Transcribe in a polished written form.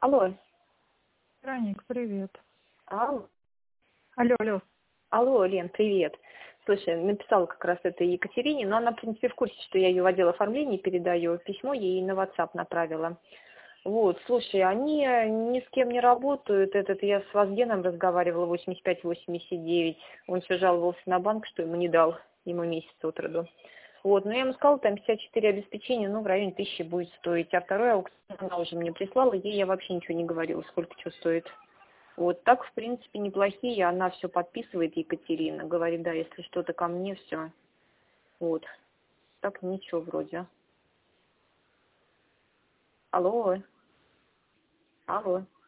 Алло. Вероник, привет. Алло. Алло. Алло, Лен, привет. Слушай, написала как раз это Екатерине, но она, в принципе, в курсе, что я ее в отдел оформления передаю. Письмо ей на WhatsApp направила. Вот, слушай, они ни с кем не работают. Я с Вазгеном разговаривала, 85-89. Он все жаловался на банк, что ему не дал, ему месяц от роду. Вот, но я ему сказала, там 54 обеспечения, в районе 1000 будет стоить. А второй аукцион она уже мне прислала, ей я вообще ничего не говорила, сколько что стоит. Вот так, в принципе, неплохие. Она все подписывает, Екатерина. Говорит, да, если что-то ко мне, все. Вот. Так ничего вроде. Алло. Алло.